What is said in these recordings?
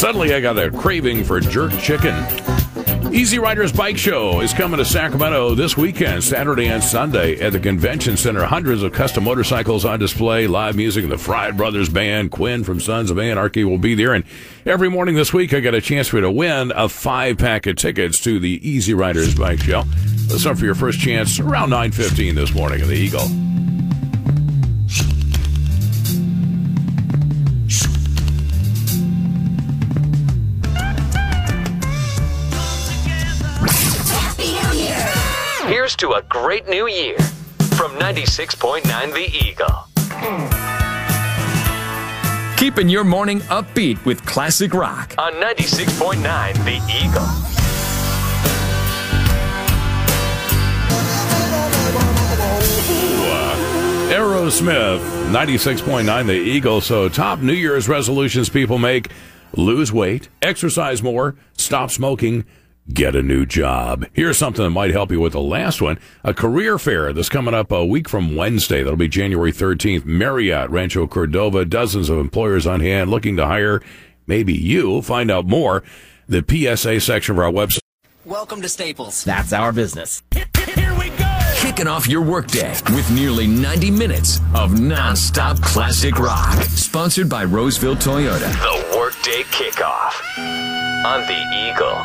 Suddenly I got a craving for jerk chicken. Easy Riders Bike Show is coming to Sacramento this weekend, Saturday and Sunday at the Convention Center. Hundreds of custom motorcycles on display, live music, the Fried Brothers Band, Quinn from Sons of Anarchy will be there. And every morning this week, I got a chance for you to win a 5-pack of tickets to the Easy Riders Bike Show. Let's start for your first chance around 9:15 this morning in the Eagle. Here's to a great new year from 96.9 The Eagle. Keeping your morning upbeat with classic rock On 96.9 The Eagle. Aerosmith, 96.9 The Eagle. So top New Year's resolutions people make: lose weight, exercise more, stop smoking, get a new job. Here's something that might help you with the last one. A career fair that's coming up a week from Wednesday. That'll be January 13th. Marriott, Rancho Cordova. Dozens of employers on hand looking to hire maybe you. Find out more. The PSA section of our website. Welcome to Staples. That's our business. Here we go! Kicking off your workday with nearly 90 minutes of non-stop classic rock. Sponsored by Roseville Toyota. The Workday Kickoff on The Eagle.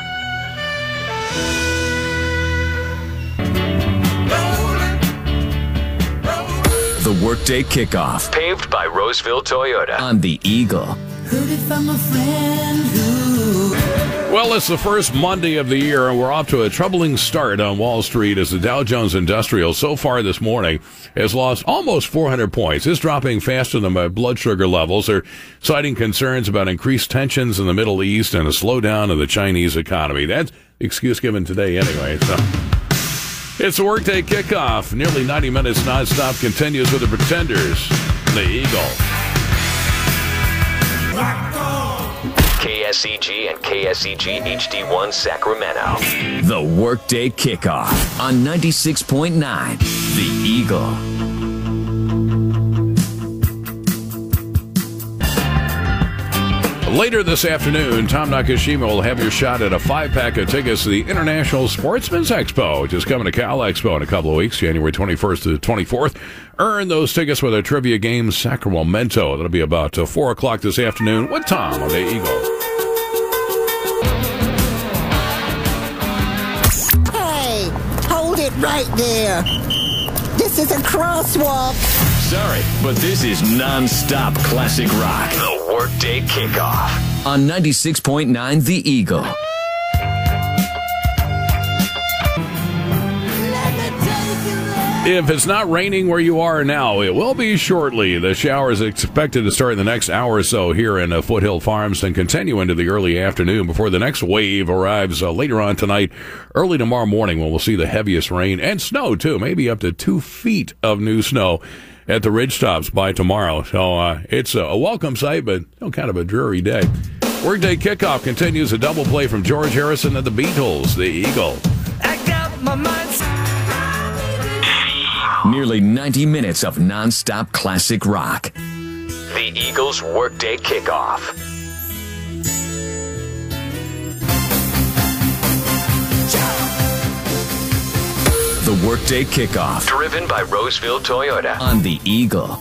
The Workday Kickoff Paved by Roseville Toyota. on The Eagle. Heard it from a friend who... Well, it's the first Monday of the year, and we're off to a troubling start on Wall Street as the Dow Jones Industrial so far this morning has lost almost 400 points. It's dropping faster than my blood sugar levels. They're citing concerns about increased tensions in the Middle East and a slowdown of the Chinese economy. That's the excuse given today anyway. So it's a Workday Kickoff. Nearly 90 minutes nonstop continues with the Pretenders, the Eagle. KSEG and KSEG HD1 Sacramento. The Workday Kickoff on 96.9 The Eagle. Later this afternoon, Tom Nakashima will have your shot at a 5-pack of tickets to the International Sportsman's Expo, which is coming to Cal Expo in a couple of weeks, January 21st to the 24th. Earn those tickets with a trivia game, Sacramento. That'll be about 4 o'clock this afternoon with Tom on the Eagle. Hey, hold it right there. This is a crosswalk. Sorry, but this is non-stop classic rock The Workday Kickoff. on 96.9 The Eagle. If it's not raining where you are now, it will be shortly. The shower is expected to start in the next hour or so here in Foothill Farms and continue into the early afternoon before the next wave arrives later on tonight, early tomorrow morning when we'll see the heaviest rain and snow, too, maybe up to 2 feet of new snow at the ridge tops by tomorrow. So it's a welcome sight, but kind of a dreary day. Workday Kickoff continues a double play from George Harrison and the Beatles, the Eagle. I got my mind. Nearly 90 minutes of non-stop classic rock. The Eagles Workday Kickoff. The Workday Kickoff Driven by Roseville Toyota. on The Eagle.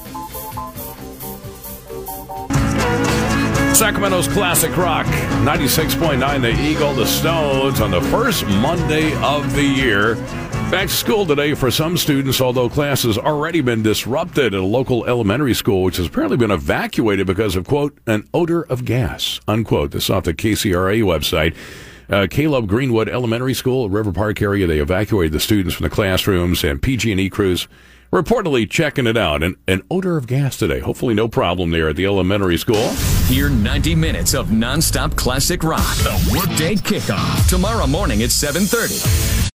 Sacramento's classic rock, 96.9 The Eagle, the Stones on the first Monday of the year. Back to school today for some students, although class has already been disrupted at a local elementary school, which has apparently been evacuated because of, quote, an odor of gas, unquote. This is off the KCRA website. Caleb Greenwood Elementary School, River Park area, they evacuated the students from the classrooms, and PG&E crews reportedly checking it out. An odor of gas today. Hopefully no problem there at the elementary school. Hear 90 minutes of non-stop classic rock. The Workday Kickoff tomorrow morning at 7:30.